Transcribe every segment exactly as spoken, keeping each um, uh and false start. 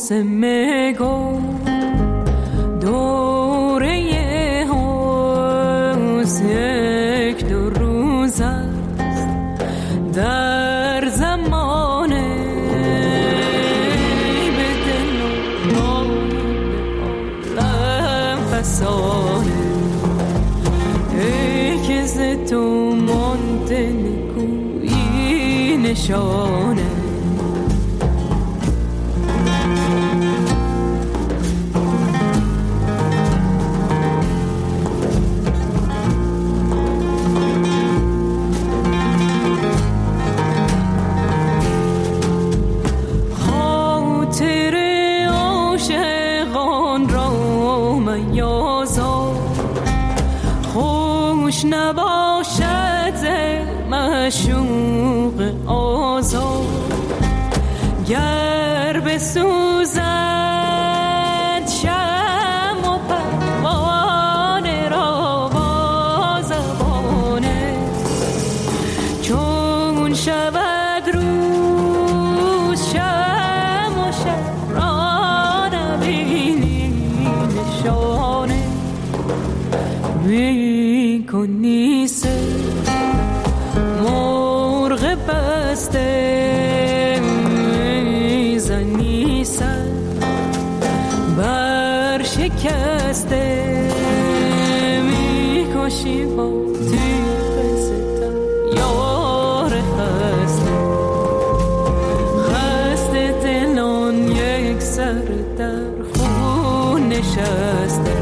موسم گل دوره حوض یک دو روز است در زمان به دل و عالم فسانه ای که ز تو مانده نکویی نشانه خوش نباشد معشوق آزاد گر بسوزد شمع و پروانه را با زبانه چون شود روز شمع و شب را نبینی نشانه می کنی سه مرغ بسته میزنی سر بر شکسته میکشی با تیغ ستم یار خسته خسته دلان یک سر در خون نشسته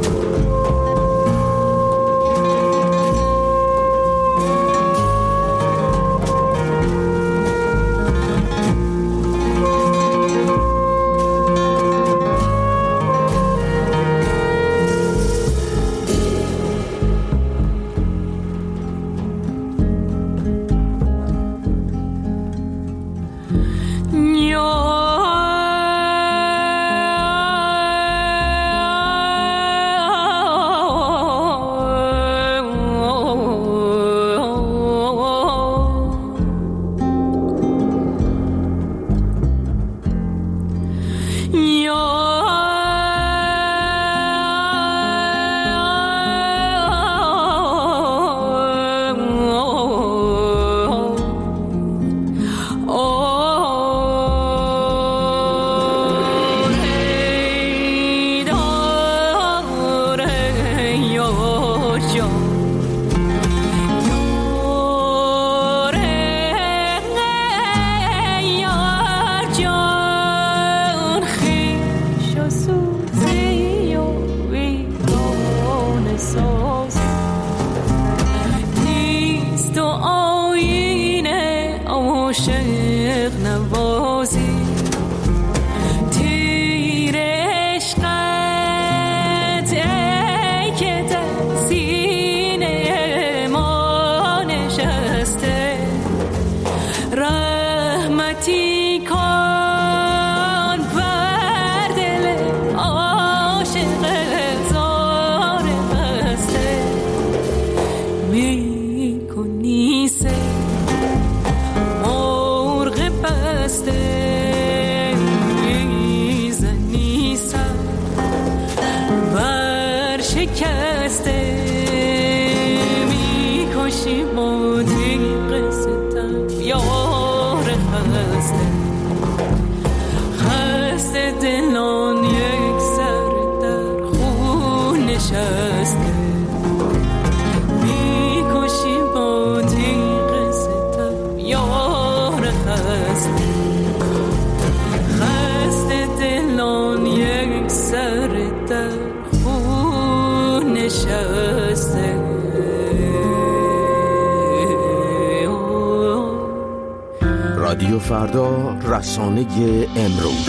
رادیو فردا، رسانه امروز.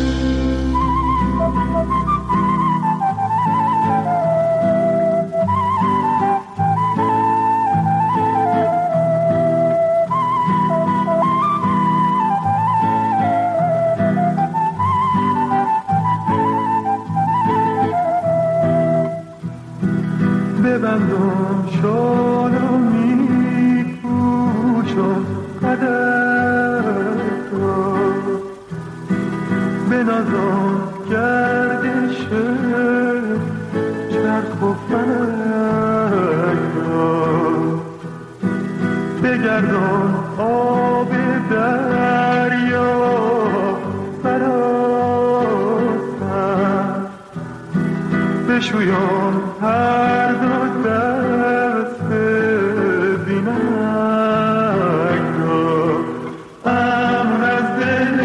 ببندم شالو می پوشم قدر تو به بگردان آب دریا سراسر، بشویان هر دو دست بینک را، امر از دل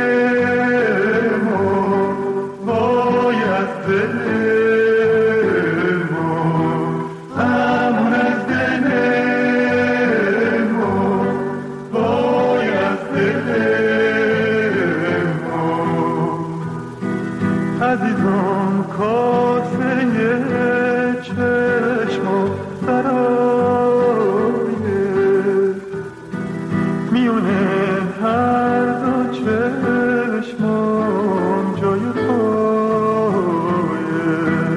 ما وای از دل ما، امر از دل ما وای از دل ما. عزیزان کاسه چشم و سرایه، میونه هر دو چشمان جای پایه،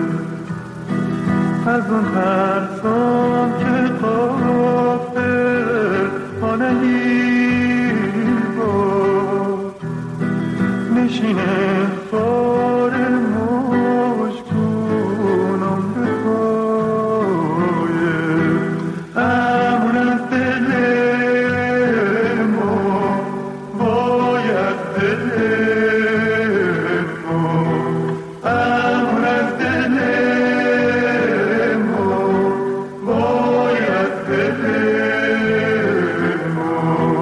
از اون ترسان که غافل آنهی با نشینه خار مشکونم به پایه، امر از دل ما وای از دل ما، امر از دل ما وای از دل ما.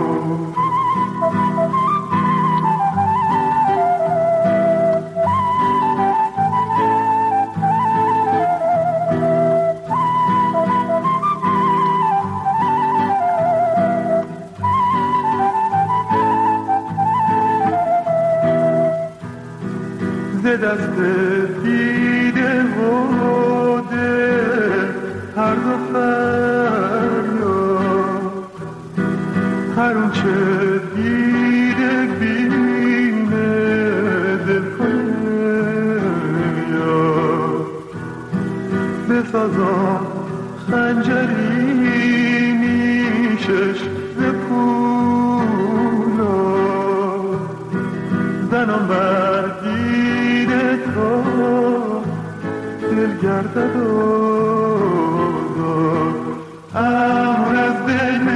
ز دست دیده و دل هر دو فریاد، هر اون چه دیده بینه دل کنه یاد، بسازم خنجری نیشش ز پولاد، زنم بر دیده تا دل گردد آزاد، امر از دل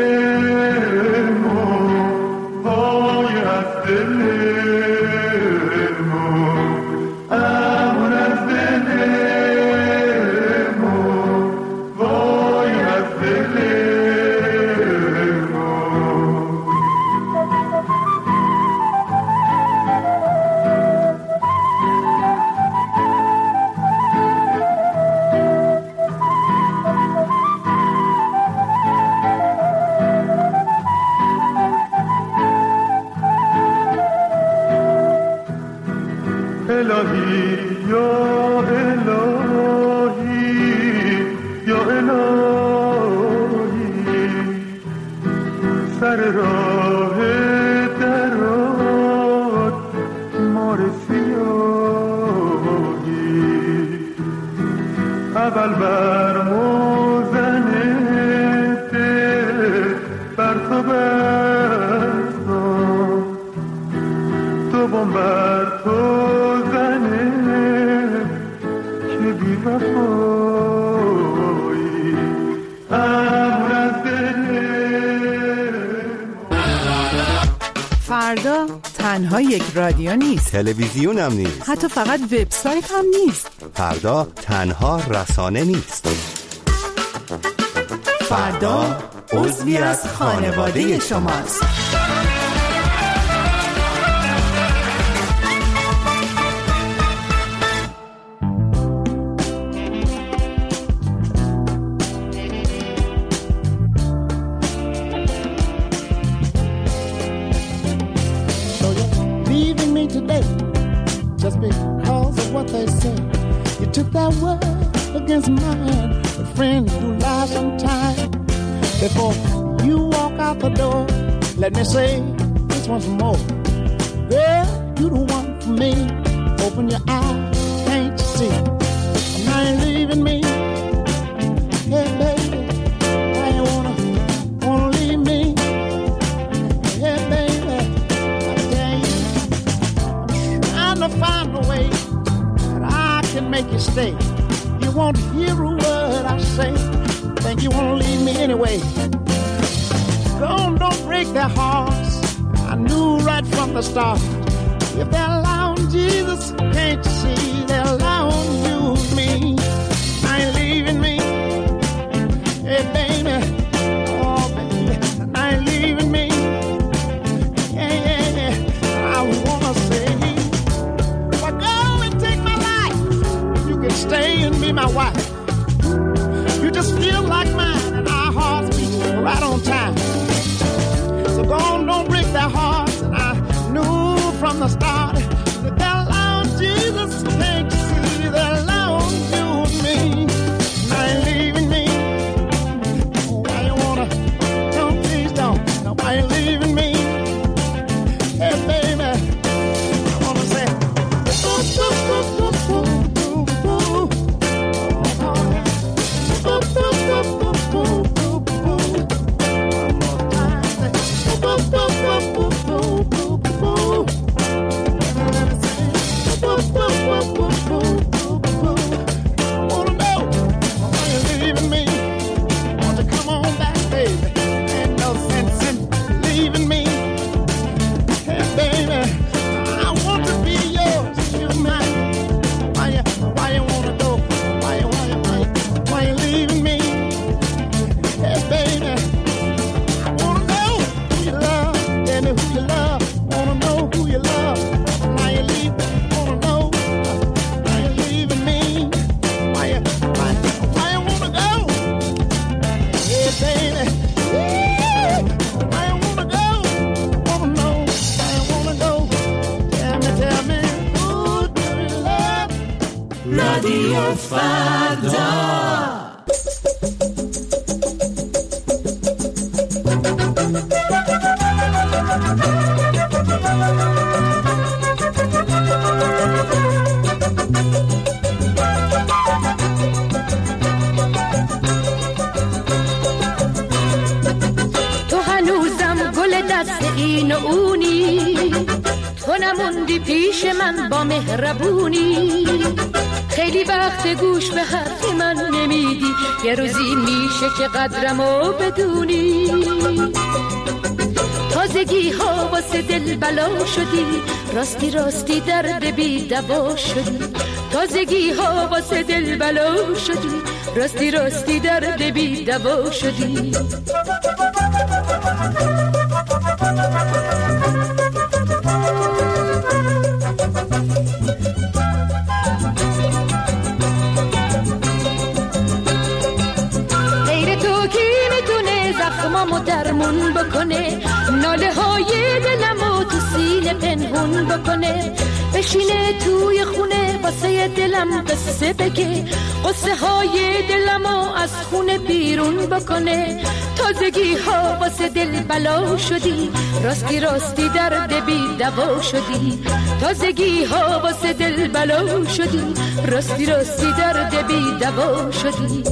ما وای از دل ما، امر از دل ما وای از دل ما. الهی یا الهی یا الهی، سر راه درات مار سیاهی، اول بر موزن دل بر تو بستم، دوم بر تو فردا تنها یک رادیو نیست، تلویزیون هم نیست، حتی فقط وبسایت هم نیست. فردا تنها رسانه نیست. فردا عضوی از خانواده شماست. That word against mine, but friends do lie sometime. Before you walk out the door, let me say this once more. Girl, you the one for me. Open your eyes, can't you see? Now you're leaving me. Hey baby, why you wanna wanna leave me? Hey baby, I tell you, I'm trying to find a way can make you stay. You won't hear a word I say. Think you won't leave me anyway. Don't, don't break their hearts. I knew right from the start. If they're allowing Jesus, can't you see they're allowing you and me? I ain't leaving me. Hey, baby. Oh, baby. I ain't leaving me. Yeah, yeah, yeah. I wanna say, well, go and take my life. You can stay and be my wife. You just feel like mine, and our hearts beat right on time. So go on, don't break their hearts. And I knew from the start that they're allowing Jesus, can't you see they're allowing you and me? And I ain't leaving me. Why you wanna? Don't, please don't. No, why you leaving me? Hey, baby, I wanna say, ooh, ooh, ooh, ooh, ooh, ooh. رادیو فردا. تو هنوزم گل دست این و اونی، تو نموندی پیش من با مهربونی. خیلی وقت گوش به حرف من نمیدی، یه روزی میشه که قدرمو بدونی. تازگی ها واسه دل بلا شدی، راستی راستی درد بی دوا شدی. تازگی ها واسه دل بلا شدی، راستی راستی درد بی دوا شدی. زخمامو درمون بکنه، ناله های دلمو تو سینه پنهون بکنه. بشینه توی خونه واسه دلم قصه بگه، قصه های دلمو از خونه بیرون بکنه. تازگی ها واسه دل بلا شدی، راستی راستی درد بی دوا شدی. تازگی ها واسه دل بلا شدی، راستی راستی درد بی دوا شدی.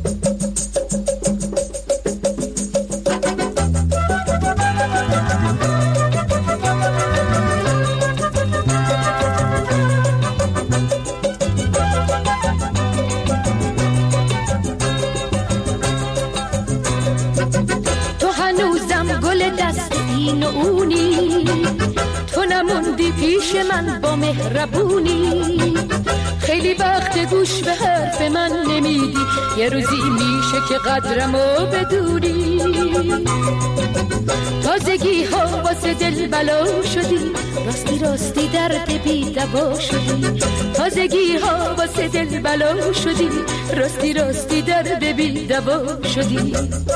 تو نموندی پیش من با مهربونی. خیلی وقت گوش به حرف من نمیدی، یه روزی میشه که قدرمو بدونی. تازگی ها واسه دل بلا شدی، راستی راستی درد بی دوا شدی. تازگی ها واسه دل بلا شدی، راستی راستی درد بی دوا شدی.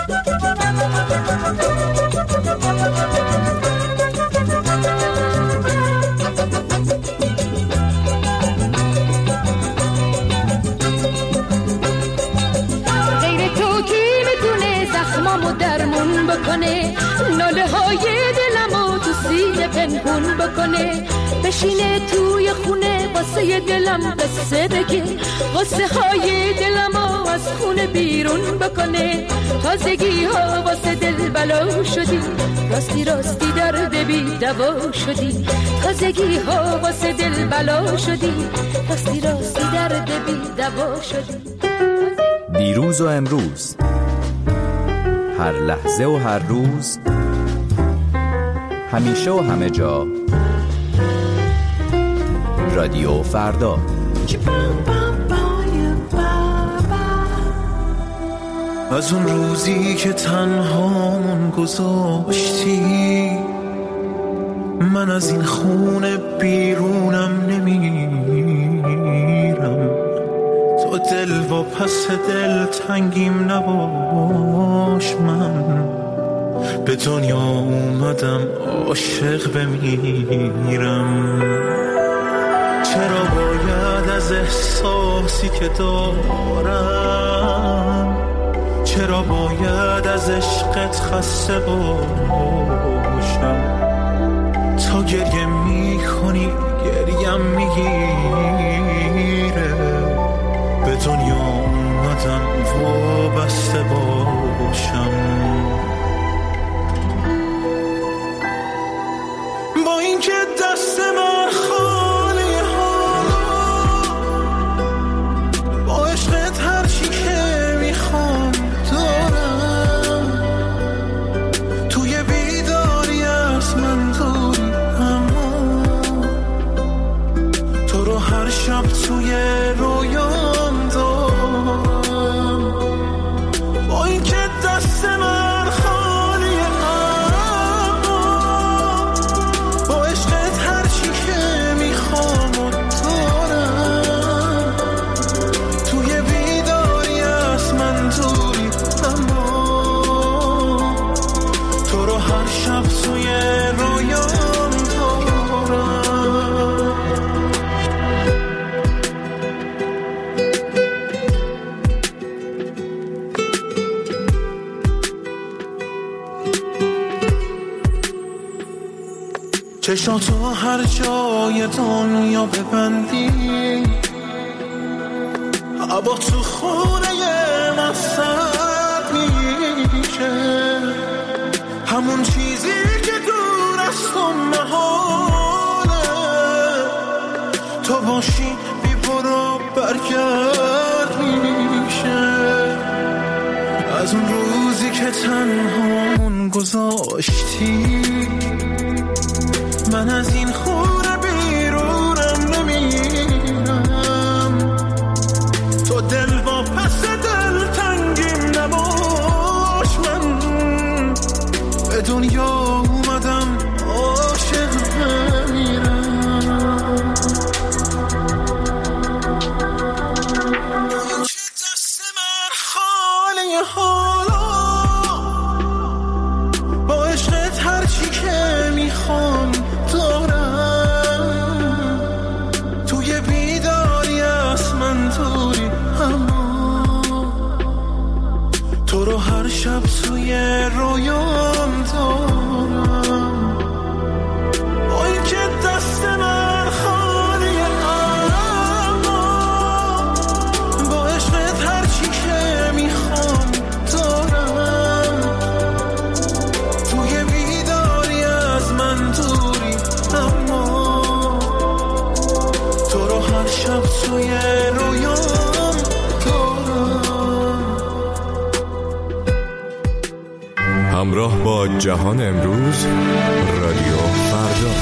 زخمامو درمون بکنه، ناله های دلمو تو سینه پنهون بکنه. بشینه توی خونه واسه دلم قصه بگه، قصه های دلمو از خونه بیرون بکنه. تازگی ها واسه دل بلا شدی، راستی راستی درد بی دوا شدی. تازگی ها واسه دل بلا شدی، راستی راستی درد بی دوا شدی. دیروز و امروز هر لحظه و هر روز، همیشه و همه جا. رادیو فردا. از اون روزی که تنهامون گذاشتی، من از این خونه بیرونم نمیرم. تو دل و پس دل تنگیم نباش، من به دنیا اومدم عاشق بمیرم. چرا باید از احساسی که دارم، چرا باید از عشقت خسته باشم؟ تا گریه میکنی گریم میگیره، به دنیا اومدم وابسته باشم. با اینکه دست من خالی ها، با عشقت هر چی که میخوام دارم. توی بیداری از من دوری، اما تو رو هر شب توی رویام دارم. با اینکه دست من خالی اما با عشقت هر چی که میخوام دارم. توی بیداری از من دوری، اما تو رو هر شب توی رویام دارم. چشاتو هر جای دنیا ببندی، هوا تو خونه من سرد میشه. همون چیزی که دور از تو محاله، تو باشی بی برو برگرد میشه. از اون روزی که تنهامون گذاشتی، من از این خونه بیرونم نمیرم. تو دل با پس دل تنگیم نباش، من به دنیا اومدم عاشق بمیرم. چه دست من خالی حالا، با عشقت هر چی که میخوام دارم. توی بیداری از من دوری، اما تو رو هر شب توی رویام دارم. با اینکه دست من خالی اما با عشقت هر چی که میخوام دارم. توی بیداری از من دوری، اما تو رو هر شب توی رویام دارم. همراه با جهان امروز، رادیو فردا.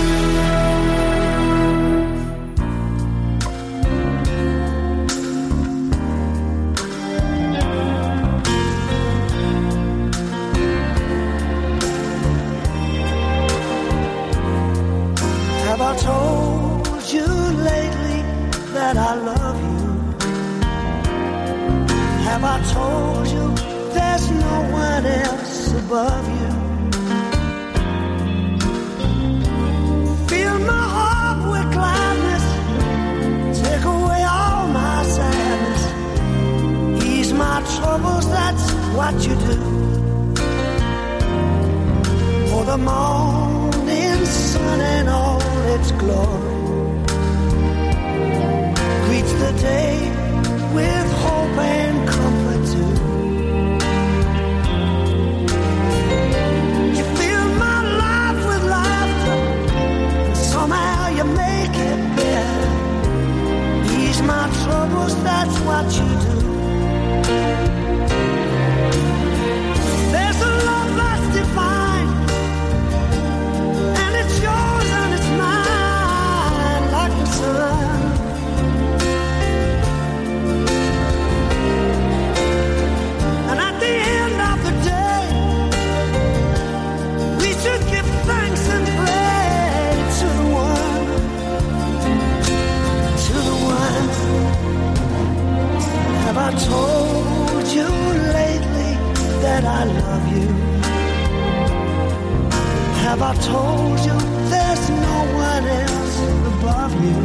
Have I told you lately that I love you? Have I told you there's no one else above you? Fill my heart with gladness, take away all my sadness, ease my troubles, that's what you do. For the morning sun and all its glory greets the day with hope and comfort too. You fill my life with laughter, and somehow you make it better. Ease my troubles, that's what you do. love you? Have I told you there's no one else above you?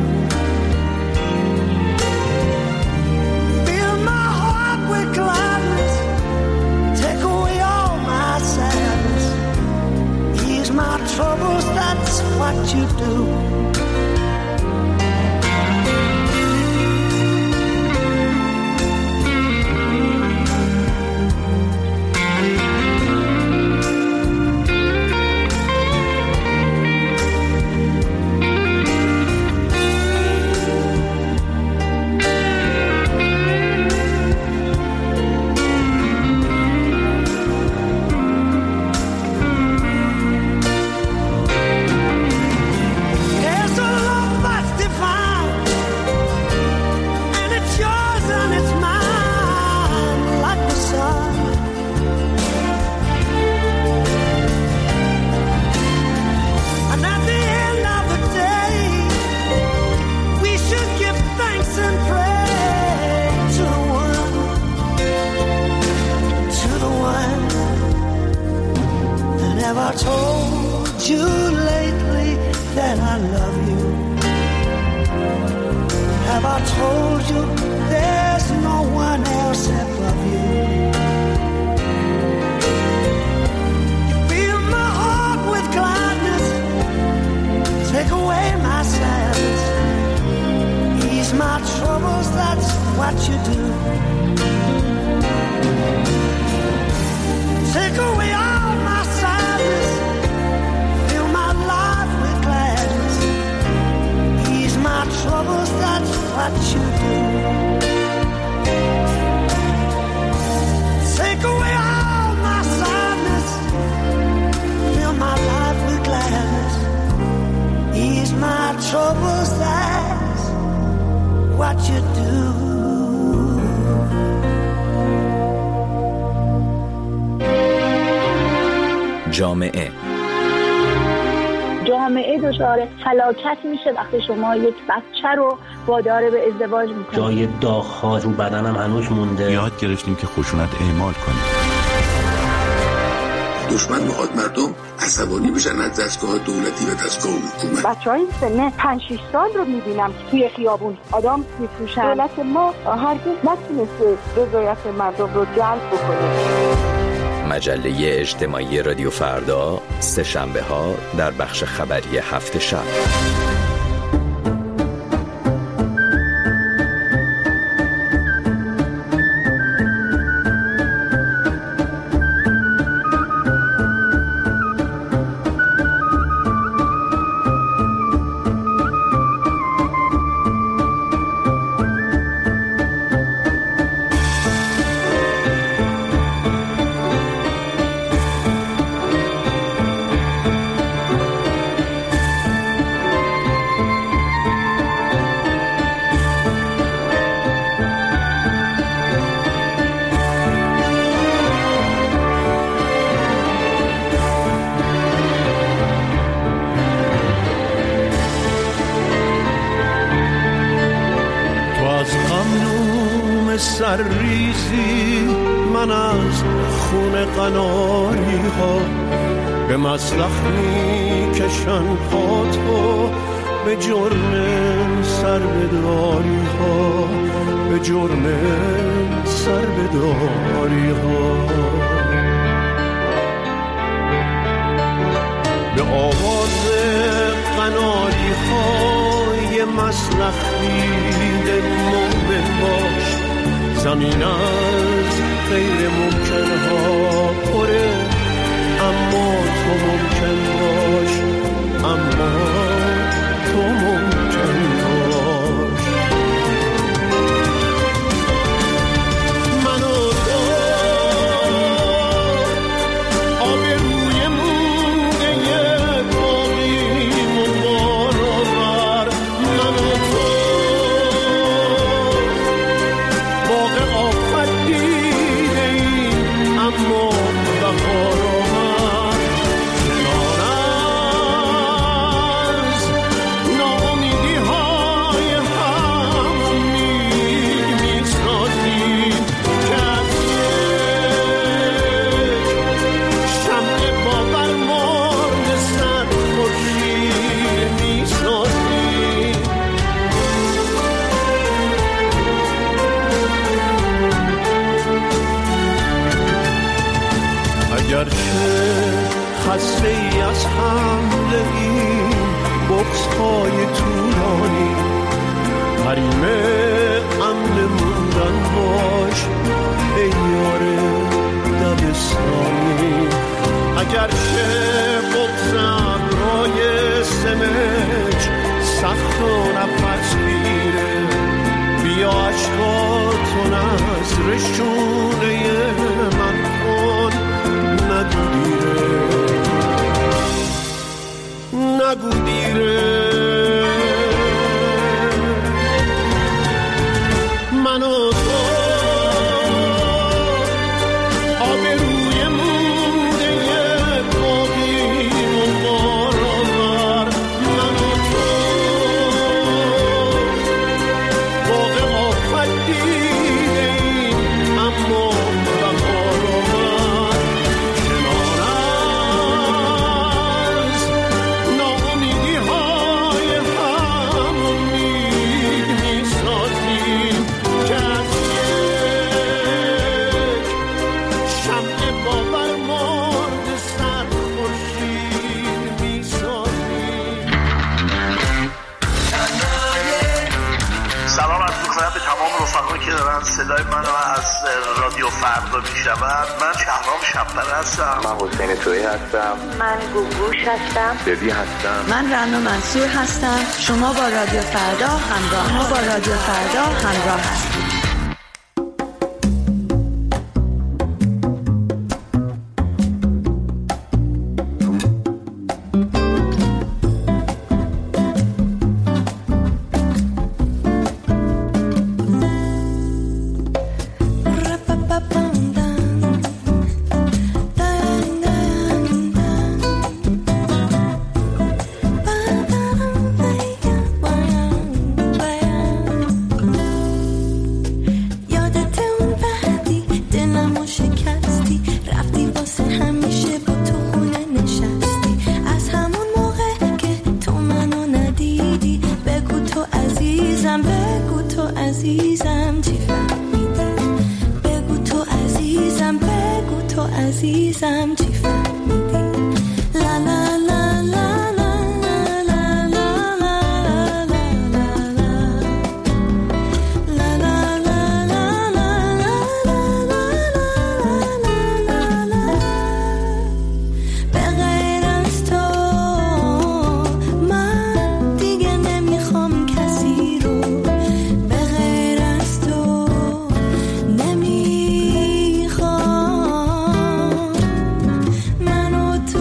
Fill my heart with gladness, take away all my sadness, ease my troubles, that's what you do. I told you lately that I love you? Have I told you there's no one else above you? You fill my heart with gladness, take away my sadness, ease my troubles, that's what you do. Take away all my sadness, fill my life with gladness, ease my troubles, that's what you do. Take away all my sadness, fill my life with gladness, ease my troubles, that's what you do. جامعه جامعه دچار فلاکت میشه وقتی شما یک بچه رو وادار به ازدواج میکنید. جای داغ‌ها رو بدنم هنوز مونده. یاد گرفتیم که خشونت اعمال کنیم. دشمن میخواد مردم عصبانی بشن از دستگاه دولتی و دستگاه حکومت. بچه‌های سن پنج شش سال رو میبینم که توی خیابون آدم میفروشن. دولت ما هرگز نتونسته رضایت مردم رو جلب بکنه. مجله اجتماعی رادیو فردا، سه شنبه ها در بخش خبری هفت شب. سرریزی من از خون قناری ها به مسلخ می کشن پاتو به جرم سر بداری ها به جرم سر بداری ها به آواز قناری های مسلخ دیده مومن باش زمین از غیر ممکن ها پره اما تو ممکن باش اما تو ممکن باش من و تو آب روی مونده باقیم و بارآور من و تو اما بهار آمد کنار از ناامیدی های هم امید می سازیم که از یک اگرچه خسته ای از حمله این بغض‌های طولانی، حریم امن موندن باش ای یار دبستانی. اگرچه بغضم رای سمج سخت و نفس گیره، بیا عشقاتون از رشونه من کن، نگو دیره نگو دیره. من و تو آبروی موده باقیم و بارآور، من و تو باغ آفت دیدیم اما بهار آمد. کنار از ناامیدی های هم امید می سازیم که از یک شمع باور مرد سر خورشید می سازیم. سلام عرض می‌کنم به تمام رفقایی که دارن صدای منو از رادیو فردا میشنون. من شهرام شب‌پره هستم. من حسین تویی هستم. من گوگوش هستم. بدی هستم. من رنا منصور هستم. شما با رادیو فردا همراه ما با رادیو فردا همراه هستید. من و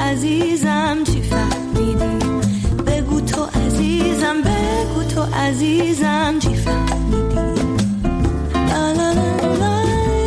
عزیزم چی فهمیدی؟ بگو تو عزیزم، بگو تو عزیزم چی فهمیدی؟ لا لا لا لا.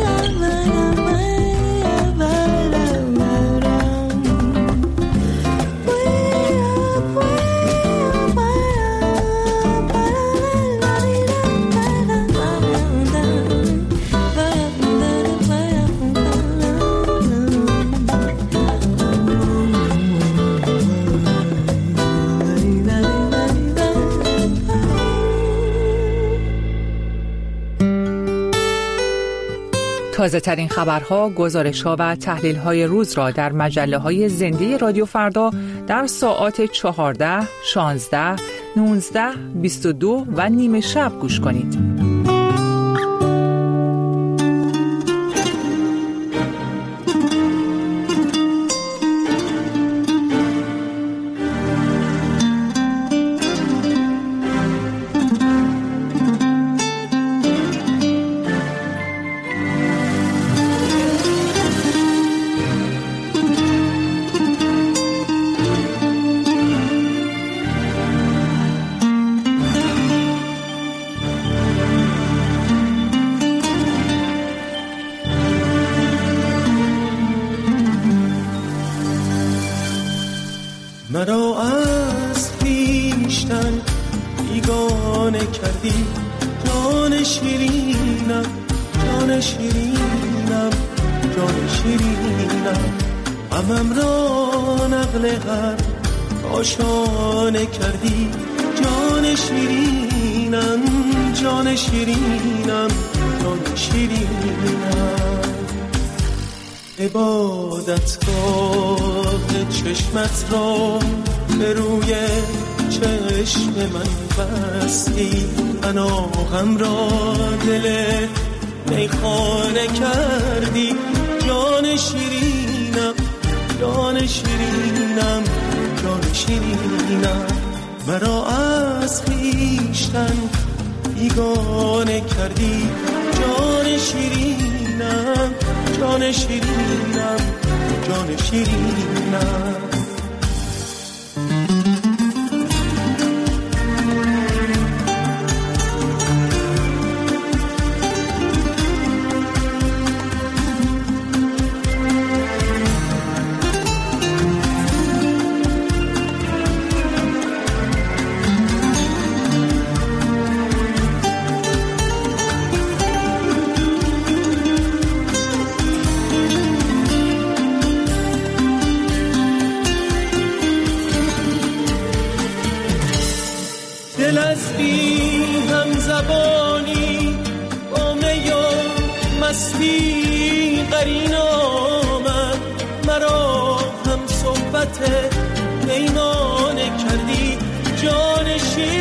تازه ترین خبرها، گزارش‌ها و تحلیل‌های روز را در مجله‌های زنده رادیو فردا در ساعات چهارده، شانزده، نوزده، بیست و دو و نیمه شب گوش کنید. مرا از خویشتن بیگانه کردی، جان شیرینم، جان شیرینم، جان شیرینم، غمم را نقل هر کاشانه کردی، جان شیرینم، جان شیرینم، جان شیرینم. عبادتگاه چشمت را به روی چشم من بستی، پناهم را دل میخانه کردی، جان شیرینم، جان شیرینم، جان شیرینم. مرا از خویشتن بیگانه کردی، جان شیرینم، جان شیرینم، جان شیرینم. دل از بی هم زبانی با می و مستی قرین آمد، مرا هم صحبت پیمانه کردی، جان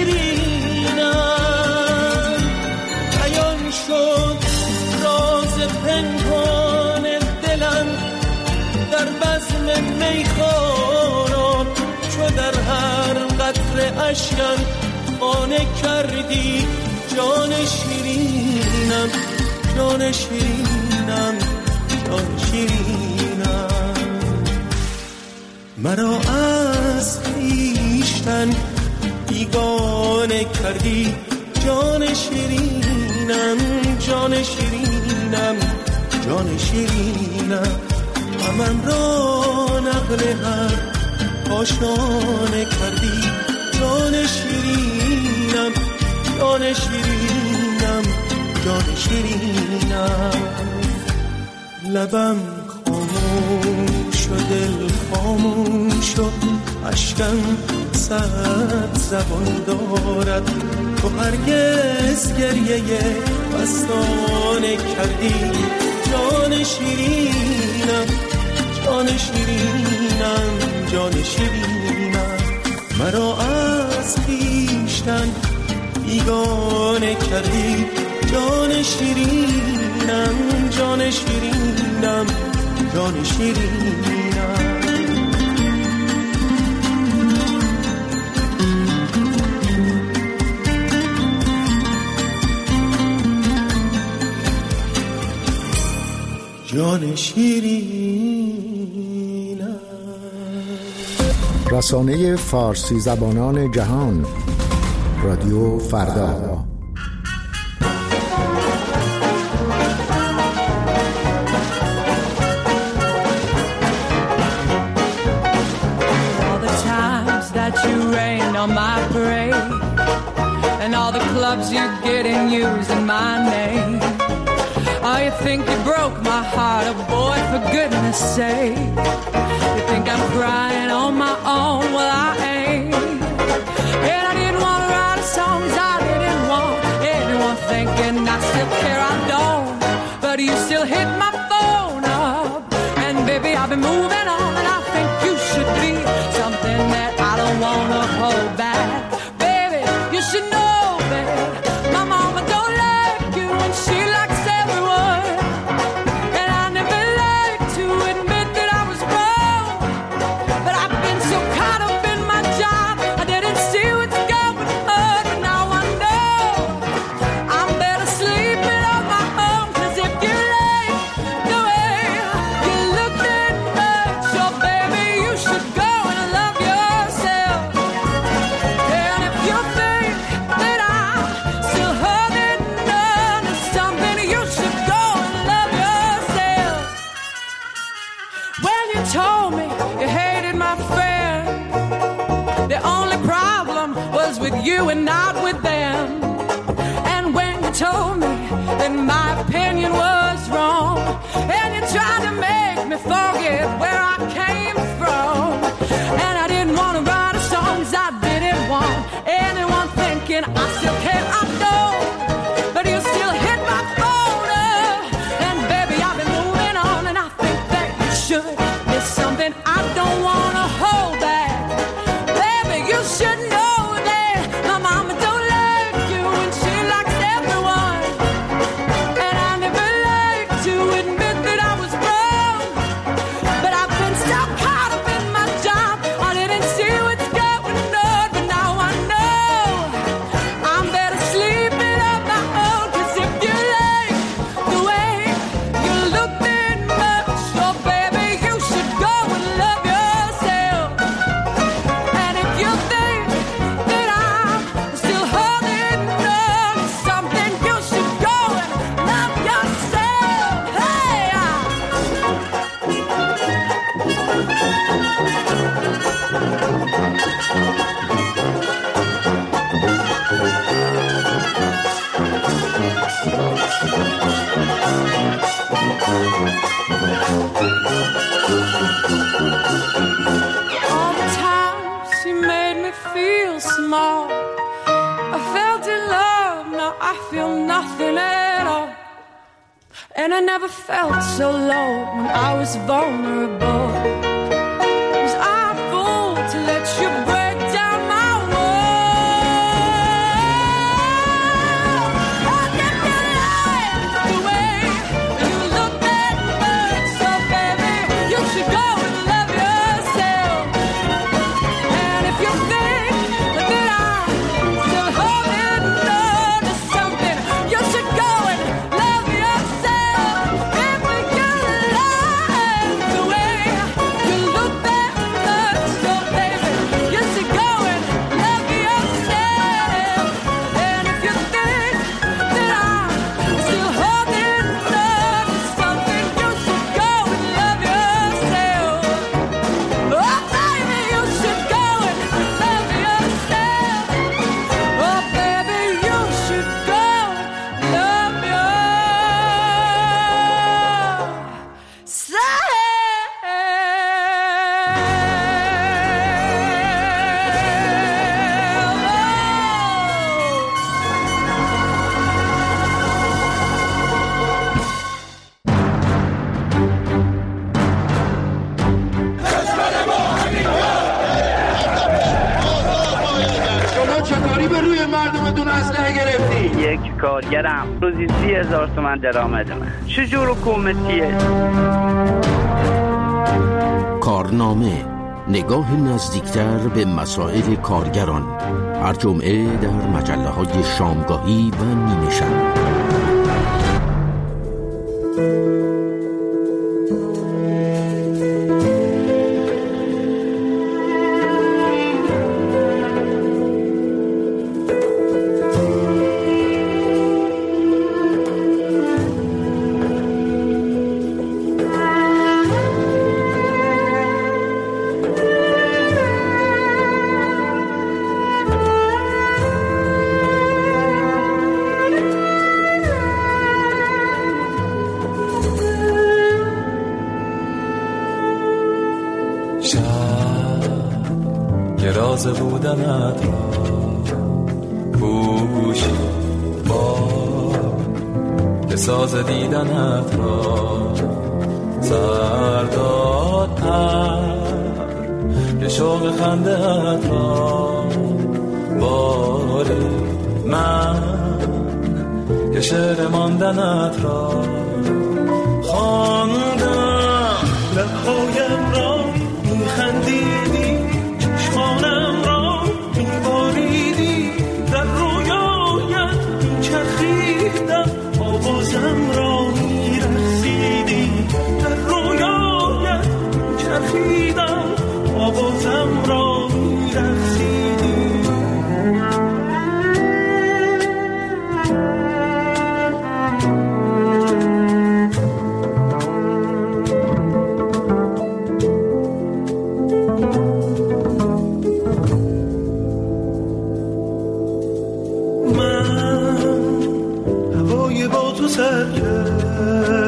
شیرینم. عیان شد راز پنهان دلم در بزم میخواران، چو در هر قطره اشکم خانه کردی، جان شیرینم، جان شیرینم، جان شیرینم. مرا از خویشتن بیگانه کردی، جان شیرینم، جان شیرینم، جان شیرینم. غمم را نقل هر کاشانه کردی، جان شیرینم، جان شیرینم، جان شیرینم. لبم خاموش و دل خاموش و اشکم صد زبان دارد، تو هرگز گریه مستانه کردی، جان شیرینم، جان شیرینم، جان شیرینم. مرا از خویشتن بیگانه کردی، جان شیرینم، جان شیرینم، جان شیرینم. جان شیرینم. رسانه فارسی زبانان جهان، رادیو فردا. On my parade and all the clubs you get in using my name. Oh, you think you broke my heart, oh boy, for goodness sake. You think I'm crying on my own, well I ain't. And I didn't want to write songs, I didn't want anyone thinking I still care, I don't. But you still hit my phone up, and baby I've been moving on, and I think you should be something that I don't want to hold back. Baby, you should know that my mama don't like you and she likes everyone. And I never like to admit that I was wrong, but I've been so caught up in my job I didn't see what's going on. But now I know I'm better sleeping on my own. Cause if you like the way you look that much, oh baby, you should go and love yourself. And if you think that I'm still holding on to something, you should go and love yourself. When you told me you hated my friend, the only problem was with you and not with them. And when you told me that my opinion was wrong, and you tried to make me forget where I came from, and I didn't want to write the songs, I didn't want anyone thinking I still care, I don't. But you still hit my phone up, and baby I've been moving on, and I think that you should. There's something I don't want to hold back. Baby, you should know that my mama don't like you and she likes everyone. And I never like to admit that I was wrong, but I've been so caught up in my job I didn't see what's going on. But now I know I'm better sleeping on my own. Cause if you like the way you look that much, oh baby, you should go and love yourself. And if you think that I'm still holding on to something, you should go and love yourself. Hey, all the times you made me feel small, I felt in love, now I feel nothing at all. And I never felt so low when I was vulnerable. Was I a fool to let you break down my world? Oh, if you like the way you look that much, so baby, you should go and love yourself. And if you think that I'm still holding on to something, you should go and love yourself. If you like the way you look that much, so baby, you should go and love yourself. And if you think that I'm still holding on to something, you should go and love yourself. Oh baby, you should go and love yourself. Oh baby, you should go and love شما چطوری به روی مردمتون اسلحه گرفتی؟ یک کارگرم روزی سی هزار تومن درآمد من. چجور حکومتیه؟ کارنامه، نگاه نزدیکتر به مسائل کارگران، هر جمعه در مجله های شامگاهی و نیمه شب. تازه بودنت را پوشی باد که ساز دیدنت را سرداد پر که شوق خنده‌ات را باری من که شعر ماندنت را خواندم لبهایم را میخندیدی چشمانم را میباریدی در رویایت میچرخیدم آوازم را میرقصیدی در رویایت میچرخیدم آوازم را میرقصیدی سر